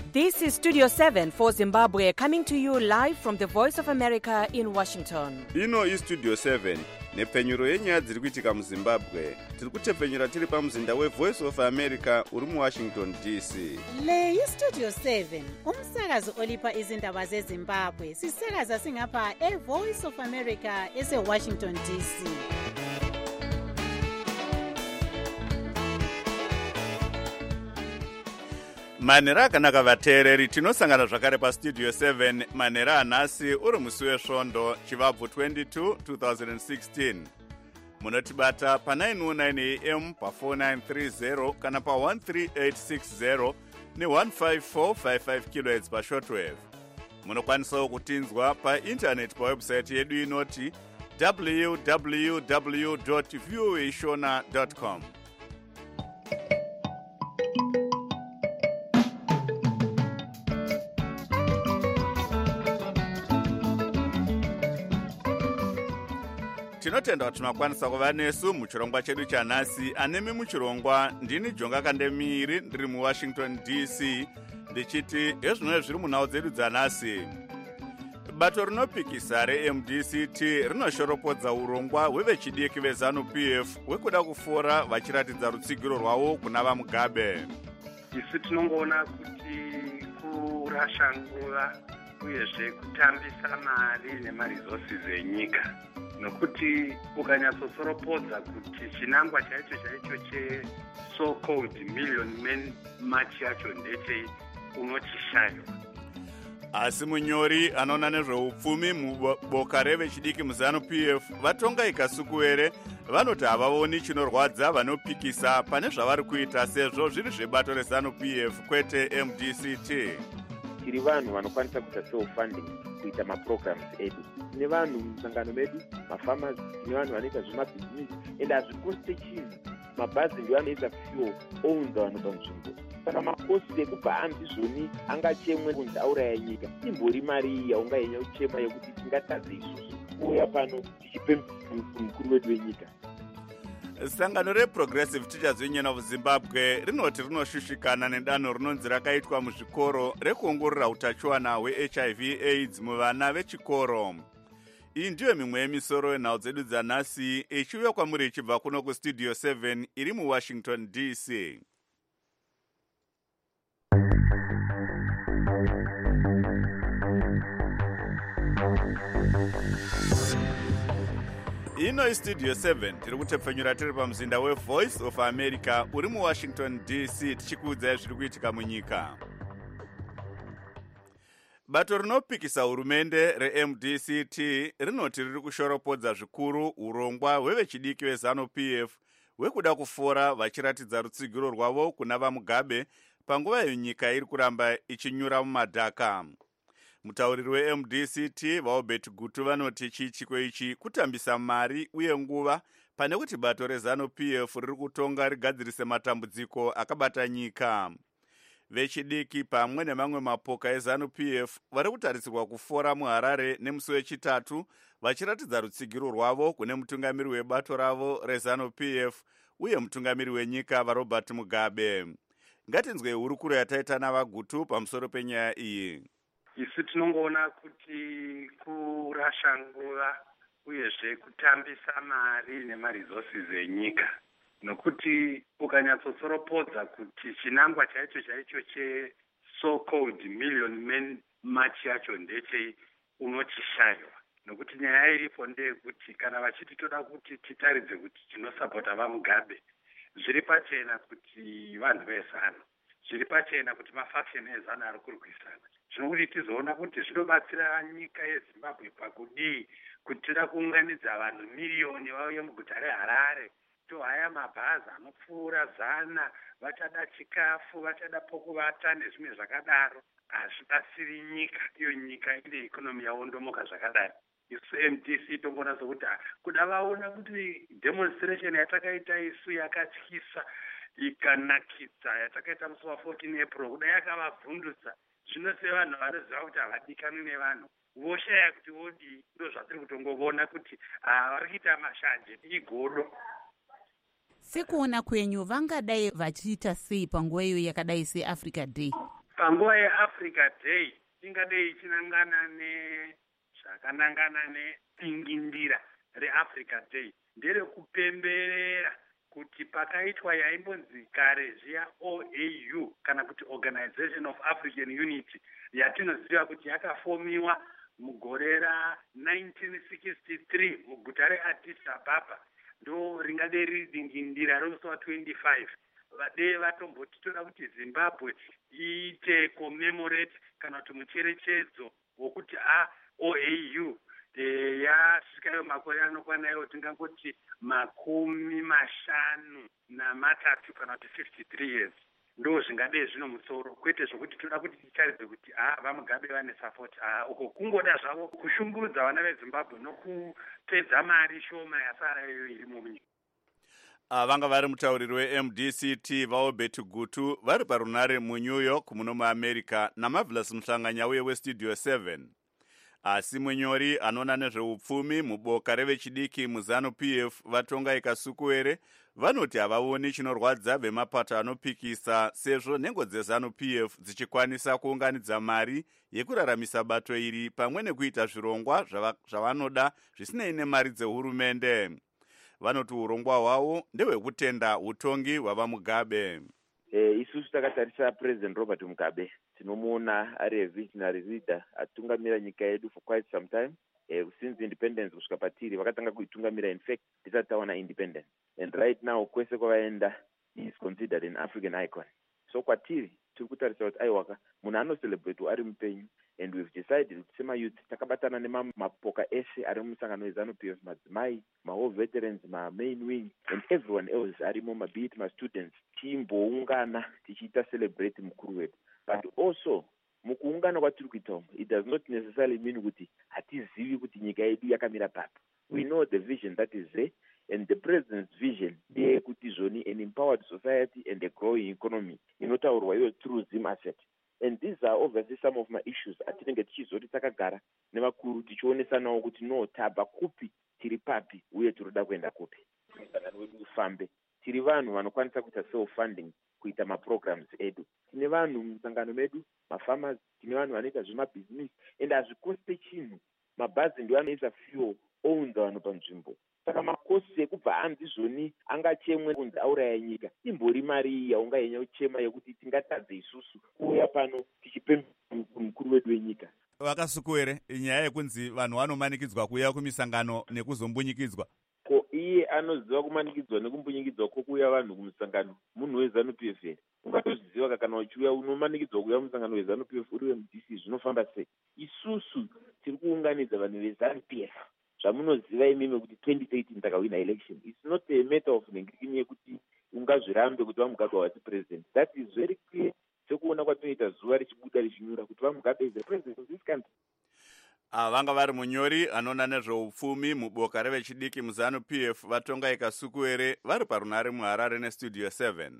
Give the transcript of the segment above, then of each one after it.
This is Studio 7 for Zimbabwe, coming to you live from the Voice of America in Washington. Ino is Studio 7 nepfenyuro yenyaya dziri kuitika muZimbabwe. Tiri kutepfenyura tiri pamuzinda weVoice of America uri muWashington DC. Le iStudio 7 umsakazo olipa izindaba zeZimbabwe. Sisakaza singapha eVoice of America eseWashington DC. Manhero akanaka vateereri, tinosangana zvakare paStudio 7 manhero anhasi uri musi wesvondo chivabvu 22 2016. Munotibata pa909 AM pa4930 kana pa13860 ne15455 kHz pashortwave. Munokwanisawo kutinzwa paintaneti pawebsite yedu inoti www.voashona.com. Tinotenda kuti makwanisa kuva nesu muchirongwa chedu chanhasi. Anemi muchirongwa ndini Jonga Kandemiri ndiri muWashington DC ndichiti ezvino zviri munhau dzedu dzanhasi. Bato rinopikisa reMDCT rinoshoropodza urongwa hwevechidiki veZANU-PF hwekuda kufora vachiratidza rutsigiro rwavo kuna vaMugabe. Isu tinongoona kuti kurasha nguva uyezve kutambisa mari nemaresources enyika. Nokuti ukanyatsotsoropodza kuti chinangwa chaicho che-so-called million men march yacho ndechei unochishayiwa. Asi munyori anoona nezveupfumi muboka revechidiki muZANU-PF vatonga ikasukuwere vanoti havavoni chinorwadza vanopikisa pane zvavari kuita sezvo zviri zvebato reZANU-PF kwete MDCT. Tiri vanhu vanokwanisa kuita self-funding kuita maprograms edu. Tine vanhu musangano medu, mafarmers, tine vanhu vanoita zvemabhizinisi, ende hazvikoste chinhu. Mabhazi ndio anoita fuel ounza vanhu panzvimbo. Saka makosti ekupa handizvoni angachemwe kunzi auraya nyika. Imbori mari yaunganyanya kuchema yekuti tingatadze isusu kuuya pano tichipe mukuru wedu wenyika. Sangano reProgressive Teachers Union of Zimbabwe rinoti rinoshushikana nedanho rinonzi rakaitwa muzvikoro rekuongorora utachiwana hweHIV/AIDS muvana vechikoro. Iyi ndiyo mimwe yemisoro yenhau dzedu dzanhasi ichiuya kwamuri ichibva kuno kuStudio 7 iri muWashington DC. Ino iStudio 7 tiri kutepfenyura tiri pamuzinda weVoice of America uri muWashington DC tichikuudzai zviri kuitika munyika. Bato rinopikisa hurumende reMDCT rinoti riri kushoropodza zvikuru urongwa hwevechidiki veZANU-PF hwekuda kufora vachiratidza rutsigiro rwavo kuna vaMugabe panguva iyo nyika iri kuramba ichinyura mumadhaka. Mutauriri weMDCT vaObert Gutu vanoti chiitiko ichi kutambisa mari uye nguva pane kuti bato reZANU-PF riri kutonga rigadzirise matambudziko akabata nyika. Vechidiki pamwe nemamwe mapoka eZANU-PF vari kutarisirwa kufora muHarare nemusi wechitatu vachiratidza rutsigiro rwavo kune mutungamiri webato ravo reZANU-PF uye mutungamiri wenyika vaRobert Mugabe. Ngatinzwe hurukuro yataita navaGutu pamusoro penyaya iyi. Isu tinongoona kuti kurasha nguva uyezve kutambisa mari nemaresources enyika. Nokuti ukanyatsotsoropodza kuti chinangwa chaicho che-so-called million men march yacho ndechei unochishayiwa. Nokuti nyaya iripo ndeyekuti kana vachiti toda kuti titaridze kuti tinosapota vaMugabe, zviri pachena kuti vanhu veZANU, zviri pachena kuti mafaction eZANU ari kurwisana. Zvinokuti tizoona kuti zvinobatsira nyika yeZimbabwe pakudii kuti tida kuunganidza vanhu miriyoni vauye muguta reHarare. Tohaya mabhazi anopfuura 100, vachada chikafu, vachada pokuvata nezvimwe zvakadaro. Hazvibatsiri nyika, iyo nyika ine ikonomi yaondomoka zvakadaro. Isu MDC tongoona sokuti kuda vaona kuti demonstration yatakaita isu yakatyisa ikanakidza yatakaita musi wa14 April kuda yakavavhundutsa. Zvino sevanhu vanoziva kuti havadikanwi nevanhu voshaya kuti vodii. Ndo zvatiri kutongoona kuti vari kuita mashanje igodo. Sekuona kwenyu vangadai vachiita sei panguva iyo yakadai seAfrica Day? panguva yeAfrica Day ingadei ichinangana zvakanangana nedingindira reAfrica Day nderekupemberera kuti pakaitwa yaimbonzi kare zviya OAU kana kuti Organization of African Unity yatinoziva kuti yakafomiwa mugore ra1963 muguta reAddis Ababa ndo ringadei riri dingindira romusi wa25 vadei vatombotitora kuti Zimbabwe iite commemorate kana kuti mucherechedzo wokuti OAU yasvikayo makore anokwanayo tingangoti 53 kana kuti 53 years ndo zvingadei zvino mutsoro kwete zvokuti toda kuti titaridze kuti vaMugabe vane support uko kungoda zvavo kushungurudza vana veZimbabwe nokupedza mari shoma yasara iyo irimo munyika. Vanga vari mutauriri weMDCT vaObert Gutu vari parunare muNew York muno muAmerica naMarvelous Mhlanganya uye weStudio 7. Asi munyori anoona nezveupfumi muboka revechidiki muZANU-PF vatonga ikasukuere vanoti havaoni chinorwadza vemapato anopikisa sezvo nhengo dzeZANU-PF dzichikwanisa kuunganidza mari yekuraramisa bato iri pamwe nekuita zvirongwa zvavanoda zvisinei nemari dzehurumende. Vanoti urongwa hwavo ndehwekutenda utongi hwavaMugabe. Isusu takatarisa President Robert Mugabe tinomuona ari visionary leader atungamira nyika yedu for quite some time. Since independence kusvika patiri vakatanga kuitungamira in fact tisati tawana independence, and right now kwese kwavaenda he is considered an African icon. So kwatiri tiri kutarisa kuti aiwaka munhu anocelebrate ari mupenyu, and we've decided kuti semayouth takabatana nemapoka ese ari mumusangano weZANU-PF, madzimai, ma-all veterans, ma-main wing and everyone else arimo, mabit ma-students, timboungana tichiita celebrate mukuru wedu. But also mukuungana kwatiri kuita it does not necessarily mean kuti hatizivi kuti nyika yedu yakamira papi. We know the vision that is there, and the president's vision ndeyekuti zvoni an empowered society and a growing economy inotaurwa iyo tourism asset. And these are obviously some of my issues atinenge tichizoti takagara nevakuru tichionesanawo kuti no tabva kupi tiri papi uye tiroda kuenda kupi. Musangano wedu ufambe, tiri vanhu vanokwanisa kuita self funding kuita maprograms edu. Tine vanhu musangano medu, mafarmers, tine vanhu vanoita zvemabhizinesi, and hazvikoste chinhu. Mabhazi ndio anoisa fuel ounza vanhu panzvimbo. Saka makosi ekubva handizvoni angachemwe kunzi auraya nyika imbori mari yaunganyanya kuchema yekuti tingatadze isusu kuuya pano tichipemba mukuru wedu wenyika. Vakasukuere nyaya yekunzi vanhu vanomanikidzwa kuuya kumisangano nekuzombunyikidzwa. Ko iye anoziva kumanikidzwa nekumbunyikidzwa kwokuuya vanhu kumusangano munhu weZANU-PF here? Ungatozviziva kana uchiuya unomanikidzwa kuuya kumusangano weZANU-PF uri weMDC zvinofamba sei? Isusu tiri kuunganidza vanhu veZANU-PF. Zvamunoziva imimi kuti 2013 takawina election. It's not a matter of nengirikini yekuti ungazvirambe kuti vaMugabe wasi president. That is very clear. Sekuona kwatinoita zuva richibuda richinyura kuti vaMugabe is the president of this country. Vanga vari munyori anoona nezveupfumi muboka revechidiki muZANU-PF vatonga ikasukuere vari parunare muHarare neStudio 7.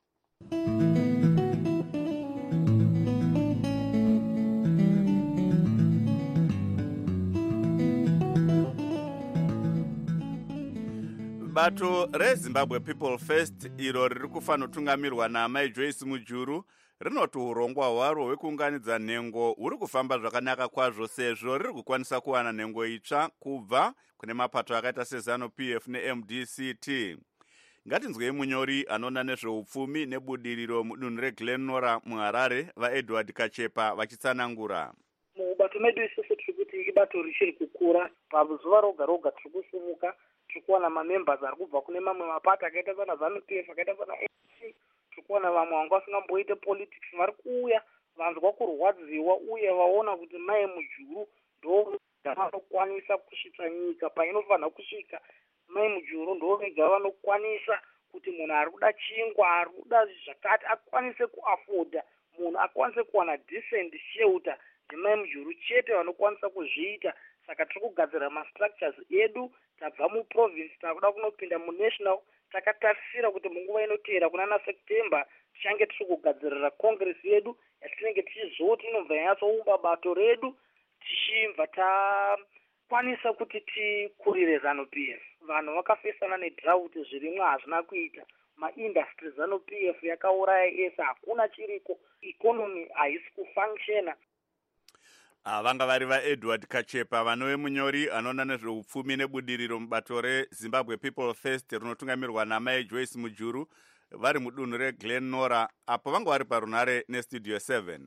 Bato reZimbabwe People First iro riri kufanotungamirwa naMai Joyce Mujuru rinoti urongwa hwaro hwekuunganidza nhengo huri kufamba zvakanaka kwazvo sezvo riri kukwanisa kuwana nhengo itsva kubva kune mapato akaita seZANU-PF neMDCT. Ngatinzwei munyori anoona nezveupfumi nebudiriro mudunhu reGlenora muHarare vaEdward Kachepa vachitsanangura. Mubato medu isusu tiri kuti ibato richiri kukura. Pazuva roga roga tiri kusumuka, tiri kuona mamembers ari kubva kune mamwe mapato akaita sana ZANU-PF akaita sana ANC. Tiri kuona vamwe vanga vasingamboite politics vari kuuya vanzwa kurwadziwa uye vaona kuti Mai Mujuru ndo vanokwanisa kusvitsa nyika painofanira kusvika. Mai Mujuru ndo vega vanokwanisa kuti munhu ari kuda chingwa, ari kuda zvakati akwanise kuafoda, munhu akwanise kuwana decent shelter. Mai Mujuru chete vanokwanisa kuzviita. Saka tiri kugadzira ma-structures edu, tabva muprovince takuda kunopinda munational. Takatarisira kuti munguva inoteera kuna September tichange tiri kugadzirira congress yedu yatinenge tichizoti inobva yatsoumba bato redu tichibva takwanisa kuti tikurire ZANU-PF. Vanhu vakafesana nedrought zvirimwo hazvina kuita maindustries zano-PF yakauraya ese, hakuna chiriko, ikonomi haisi kufunctiona. Vanga vari vaEdward Kachepa, vanove munyori anoona nezveupfumi nebudiriro mubato reZimbabwe People First rinotungamirwa naMai Joyce Mujuru, vari mudunhu reGlen Nora, apo vanga vari parunhare neStudio 7.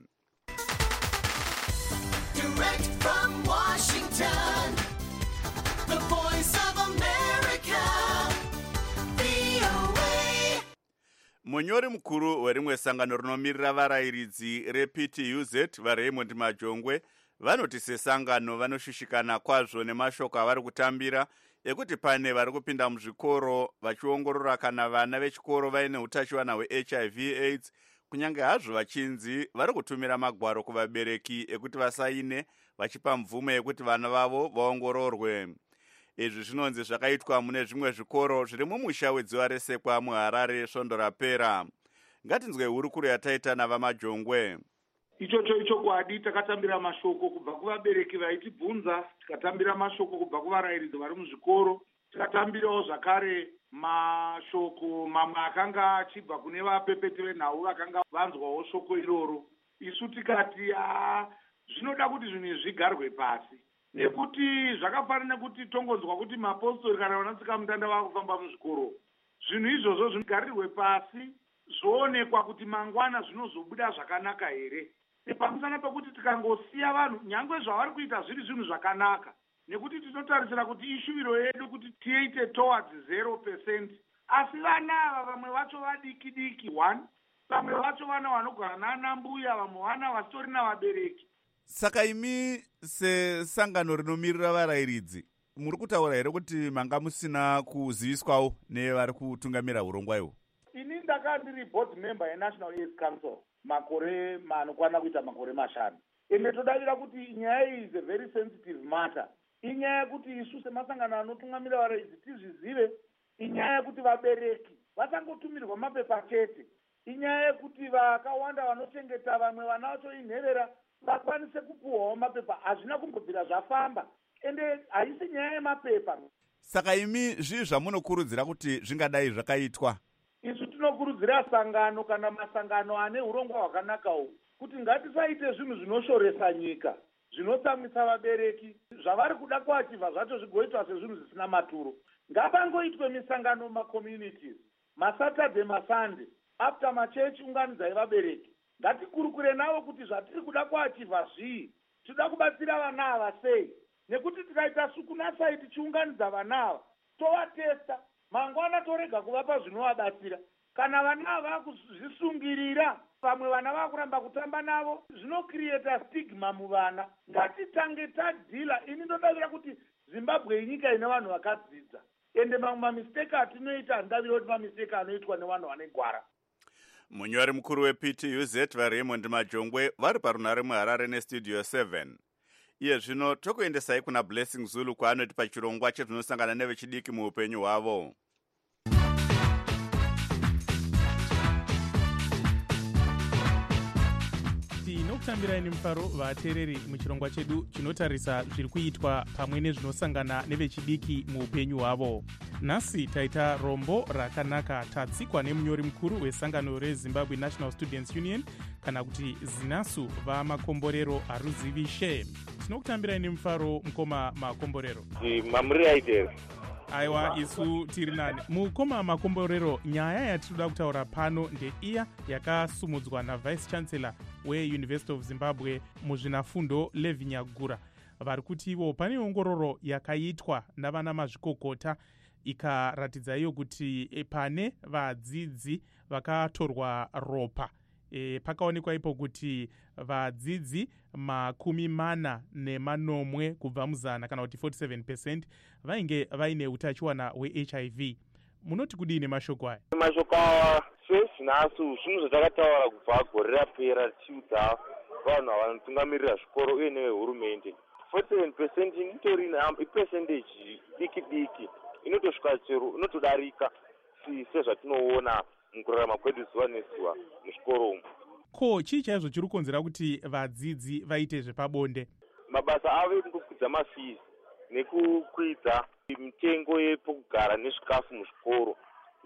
Direct from Washington, the voice of America, VOA. Munyori mukuru werimwe sangano rinomirira varayiridzi rePTUZ vaRaymond Majongwe vanoti sesangano vanoshushikana kwazvo nemashoko avari kutambira ekuti pane vari kupinda muzvikoro vachiongorora kana vana vechikoro vaine utachiwana hweHIV AIDS, kunyange hazvo vachinzi vari kutumira magwaro kuvabereki ekuti vasaine vachipa mvumo yekuti vana vavo vaongororwe. Izvi zvinonzi zvakaitwa mune zvimwe zvikoro zviri mumusha wedziva resekwa muHarare svondo rapera. Ngatinzwe hurukuro yataita navaMajongwe. Ichocho chokwadi takatambira mashoko kubva kuvabereki vaitibvunza, tikatambira mashoko kubva kuvarayiridzi vari muzvikoro, tikatambirawo zvakare mashoko mamwe akanga achibva kune vapepeti venhau vakanga vanzwawo shoko iroro. Isu tikati zvinoda kuti zvinhu izvi zvigarwe pasi, nekuti zvakafanira kuti tongonzwa kuti mapostori kana vanatsika mutanda vakufamba muzvikoro. Zvinhu izvozvo zvigarirwe pasi, zvoonekwa kuti mangwana zvinozobuda zvakanaka here. Pamusana pekuti tikangosiya vanhu nyangwe zvavari kuita zviri zvinhu zvakanaka, nekuti tinotarisira kuti ishuviro yedu kuti tiite towards 0%, asi vana ava vamwe vacho vadiki diki 1, vamwe vacho vana vanogara nana mbuya, vamwe vana vasitori navabereki. Saka imi sesangano rinomirira varayiridzi muri kutaura here kuti manga musina kuziviswawo nevari kutungamira urongwa ihwo? Ini ndakandiri board member yeNational AIDS Council makore manokwana kuita makore 5. Ende todavira kuti nyaya iyi is a very sensitive matter. Inyaya yekuti isu semasangano anotungamira varayiridzi tizvizive. Inyaya yekuti vabereki vasangotumirwa mapepa chete. Inyaya yekuti vakawanda vanochengeta vamwe vana vacho inherera vakwanise kupuhwawo mapepa. Hazvina kumbobvira zvafamba. Ende haisi nyaya yemapepa. Saka imi zvii zvamunokurudzira kuti zvingadai zvakaitwa? Isu tinokurudzira sangano kana masangano ane urongwa hwakanaka uhu kuti ngatisaite zvinhu zvinoshoresa nyika, zvinotsamwisa vabereki, zvavari kuda kuachivha zvacho zvigoitwa sezvinhu zvisina maturo. Ngapangoitwe misangano mumaCommunities, maSaturday, maSunday, after machechi unganidzai vabereki. Ngatikurukure navo kuti zvatiri kuda kuachivha zvii, tinoda kubatsira vana ava sei, nekuti tikaita sukunasai tichiunganidza vana ava, tovatesta, mangwana torega kuvapa zvinovabatsira. Kana vana ava kuzvisungirira, vamwe vana vakuramba kutamba navo, zvinocreata stigma muvana. Ngatitange tadhila. Ini ndodavira kuti Zimbabwe inyika ine vanhu vakadzidza, ende mamwe mamistake atinoita handaviwo kuti mamistake anoitwa nevanhu vane gwara. Munyori mukuru wePTUZ vaRaymond Majongwe vari parunhare muHarare neStudio 7. Iye zvino tokuendesai kuna Blessing Zulu kwaanoti pachirongwa chezvinosangana nevechidiki muupenyu hwavo. Tinokutambira mufaro vateereri muchirongwa chedu chinotarisa zviri kuitwa pamwe nezvinosangana nevechidiki muupenyu hwavo. Nhasi taita rombo rakanaka tatsikwa nemunyori mukuru wesangano reZimbabwe National Students Union kana kuti ZINASU vaMakomborero Haruzivishe. Tinokutambira mufaro mukoma Makomborero. Mamuri aitero. Aiwa, isu tiri nani. Mukoma Makomborero, nyaya yatinoda kutaura pano ndeiya yakasumudzwa naVice Chancellor weUniversity of Zimbabwe muzvinafundo Levinyagura. Vari kuti ivo pane ongororo yakaitwa navana mazvikokota ikaratidza iyo kuti pane vadzidzi vakatorwa ropa. Pakaonekwa ipo kuti vadzidzi 40 kubva muzana kana kuti 47% vainge vaine utachiwana hweHIV. Munoti kudini mashoko aya? Mashoko aya seZINASU zvinhu zvatakataura kubva gore rapera tichiudza vanhu vanotungamirira zvikoro uye nevehurumende. 47% itori ipercentage diki diki inotosvika chero inotodarika sezvatinoona mukurarama kwedu zuva nezuva muzvikoro umu. Ko chii chaizvo chiri kukonzera kuti vadzidzi vaite zvepabonde? Mabasa avo ekukwidza mafees nekukwidza mitengo yepokugara nezvikafu muzvikoro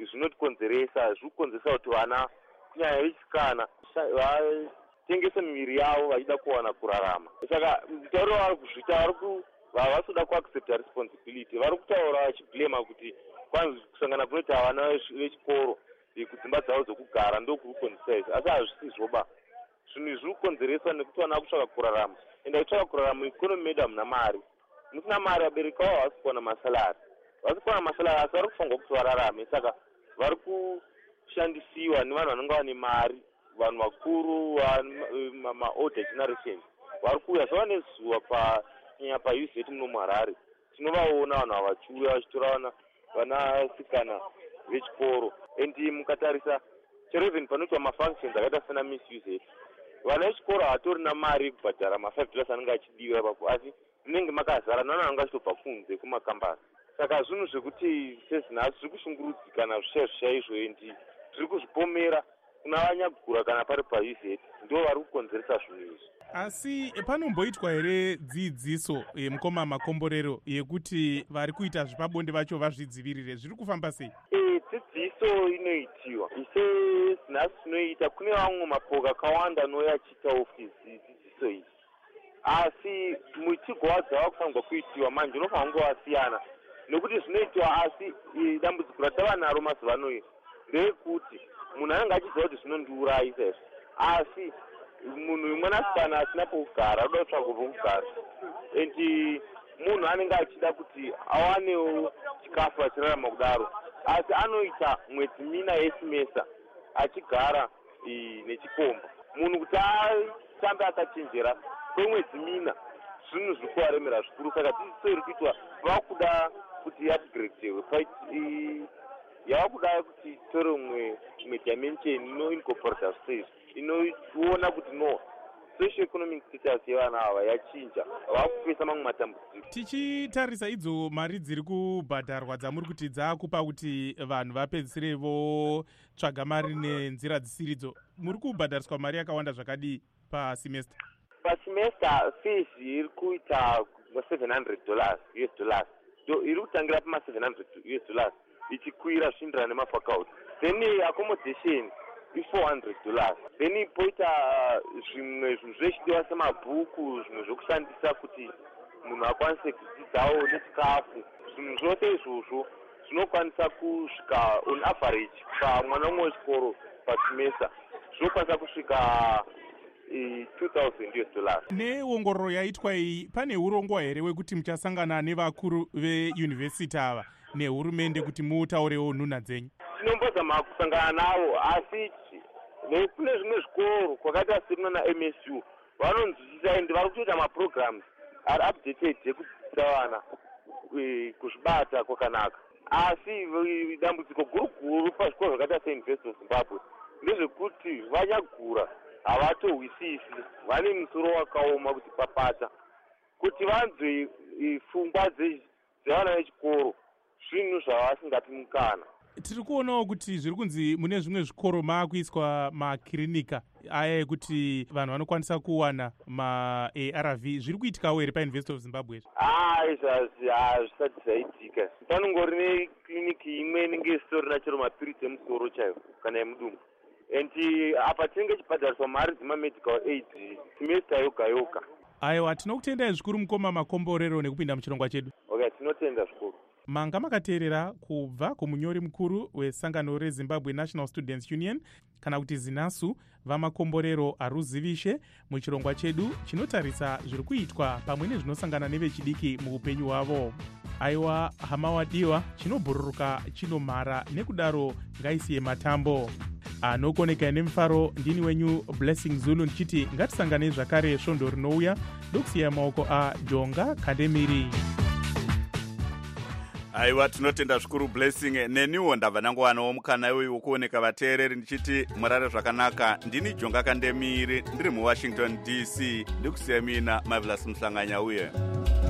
zvinotikonzeresa, zviri kukonzeresa kuti vana kunyanya vechisikana vatengese miviri yavo vachida kuwana kurarama. Saka mutauro vari kuzvita vavasida kuaccepta responsibility, vari kutaura vachiblema kuti kwanzi kusangana kunoita vana vechikoro kudzimba dzavo dzokugara ndokuri kukonzeresa izvi, asi hazvisizvoba. Zvinhu izvi zviri kukonzeresa nekuti vana kutsvaka kurarama, ende kutsvaka kurarama muikonomi medu hamuna mari. Musina mari vabereki vavo havasi kuwana masalari, asi vari kufunga kuti vararame. Saka vari kushandisiwa nevanhu vanenge vane mari, vanhu vakuru, ma-older generation vari kuuya zvava nezuva panyanya paUZ muno muHarare. Tinovaona vanhu ava vachiuya vachitora vanasikana vechikoro, endi mukatarisa chero even panoitwa mafunctions akaita sena Miss UZ, vana vechikoro havatorina mari yekubhadhara ma$5 anenge achidiwa ipapo, asi munenge makazara nevanhu vanenge vachitobva kunze kumakambani. Saka zvinhu zvekuti sezinhasi zviri kushungurudzikana zvishaizvo, endi zviri kuzvipomera kuna vanyagura kana pari paUZ, ndo vari kukonzeresa zvinhu izvi. Asi panomboitwa here dzidziso mukoma makomborero yekuti vari kuita zvepabonde vacho vazvidzivirire? Zviri kufamba sei? Dzidziso inoitiwa sezinhasi zvinoita. Kune vamwe mapoka akawanda anouya achiita ofisi dzidziso idzi, asi muchigwa dzava kufanirwa kuitiwa manje unofanirwa kunge wasiyana nekuti zvinoitwa. Asi dambudziko ratava naro mazuva anoyi ndeyekuti munhu anenge achiziva kuti zvinondiurayisa izvi, asi munhu mwanasikana asina pokugara uda kutsvaga pokugara, endi munhu anenge achida kuti awanewo chikafu achirarama kudaro, asi anoita mwedzi mina yesimesa achigara nechikomba. Munhu kuti atambe akachenjera kwemwedzi mina, zvinhu zviri kuvaremera zvikuru. Saka dzidziso iri kuitwa vakuda kuti upgradewe, yava kuda kuti tore umwe dimension inoincorporata stage, inoona kuti no socio-economic status yevana ava yachinja, vakupesa mamwe matambudziko. Tichitarisa idzo mari dziri kubhadharwa dzamuri kuti dzaakupa kuti vanhu vapedzisire votsvaga mari nenzira dzisiridzo, muri kubhadhariswa mari yakawanda zvakadii pasemester? Pasemester fees iri kuita $700 US, iri kutangira pama$700 ichikwira zvichienderana nemafaculty. Then accommodation $400. Then poita zvimwe zvinhu zvechidiwa semabhuku, zvimwe zvokushandisa kuti munhu akwanise kudzidzawo nechikafu. Zvinhu zvose izvozvo zvinokwanisa kusvika on average pamwana umwe wechikoro pasemester zvinokwanisa kusvika $2,000. Neongororo yaitwa iyi, pane urongwa here wekuti muchasangana nevakuru veyunivhesiti ava nehurumende kuti mutaurewo nhunha dzenyu? Tinombozama kusangana navo, asi kune zvimwe zvikoro kwakaita sekuno naMSU vanonzwisisa ende vari kutoita maprograms ari updated ekudzidzisa vana kuzvibata kwakanaka. Asi dambudziko guru pazvikoro zvakaita seUniversity of Zimbabwe ndezvekuti vanyagura havatohwisisi, vane musoro wakaoma kuti papata kuti vanzwe pfungwa dzevana vechikoro, zvinhu zvavasingapi mukana. Tiri kuonawo kuti zviri kunzi mune zvimwe zvikoro maakuiswa makirinika aya ekuti vanhu vanokwanisa kuwana ma-ARV. Zviri kuitikawo here paUniversity of Zimbabwe? Hazvisati zvaitika. Panongori nekliniki imwe inenge isitorina chero mapiritsi emusoro chaivo kana emudumbu, endi apa tinenge chibhadhariswa mari dzemamedical aid semester yoga yoga. Aiwa, tinokutendai zvikuru mukoma makomborero nekupinda muchirongwa chedu. Okay, tinotenda zvikuru. Manga makateerera kubva kumunyori mukuru wesangano reZimbabwe National Students Union kana kuti ZINASU vamakomborero aruzivishe muchirongwa chedu chinotarisa zviri kuitwa pamwe nezvinosangana nevechidiki muupenyu hwavo. Aiwa hama wadiwa, chinobhururuka chinomhara, nekudaro ngaisiye matambo. Anokoneka nemufaro, ndini wenyu Blessing Zulu ndichiti ngatisangane zvakare svondo rinouya ndokusiya maoko aJonga Kandemiri. Aiwa, tinotenda zvikuru Blessing. Neniwo ndabva nangowanawo mukana uyu wokuoneka vateereri ndichiti murare zvakanaka. Ndini Jonga Kandemiri, ndiri muWashington DC, ndikusiya mina Marvelous Mhlanganya uye.